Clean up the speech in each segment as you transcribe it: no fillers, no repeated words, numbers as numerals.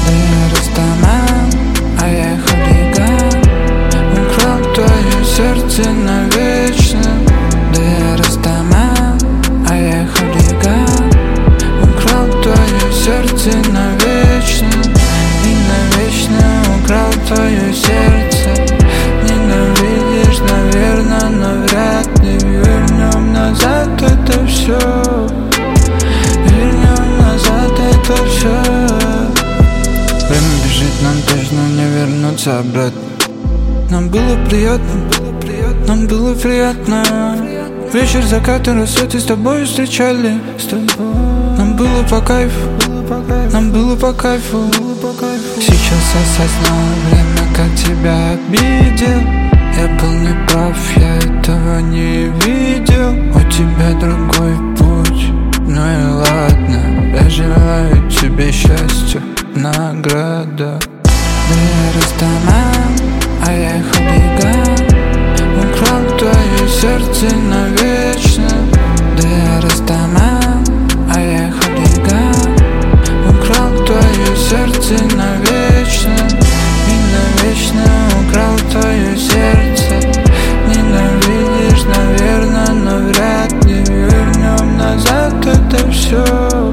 Да я Растаман, а я хулиган. Украл твое сердце навечно. Да я Растаман, а я хулиган. Украл твое сердце навечно. И навечно украл твое сердце. Ненавидишь, наверное, но вряд ли вернем назад это все. Вернем назад это все. Время бежит, нам точно не вернуться обратно. Нам было приятно, нам было приятно. Вечер, закат и рассветы с тобой встречали. Нам было по кайфу, нам было по кайфу. Сейчас осознал время, как тебя обидел. Я был неправ, я этого не видел. У тебя другой путь, ну и ладно. Я желаю тебе счастья, награда. Да я Растаман, а я хулиган. Украл твое сердце навечно. Да я Растаман, а я хулиган. Украл твое сердце навечно. И навечно украл твое сердце. Ненавидишь, наверное, но вряд ли вернем назад это все.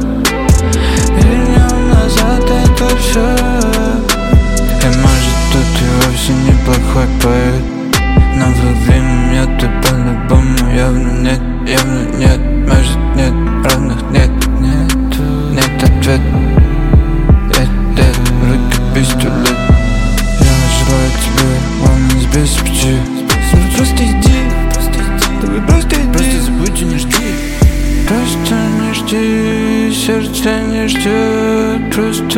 Вернем назад это все. И может тут и вовсе неплохой поэт, но в время ты по-любому явно нет, явно нет. Может нет, равных нет, нет ответ. Руки пистолет. Я желаю тебе wellness без пути. Просто иди, давай просто иди. Просто забудь и не жди. Просто не жди, сердце не ждет. Просто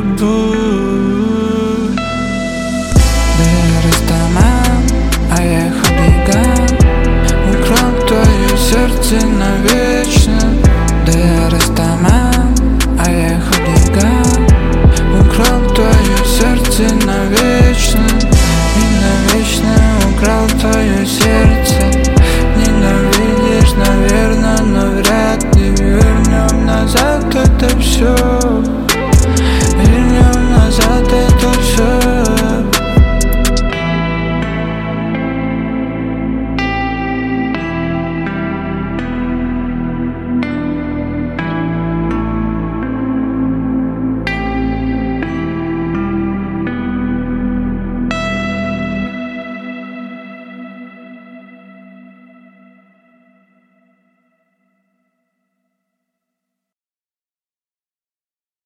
забудь. Да я Растаман, а я хулиган. Украл твое сердце навечно.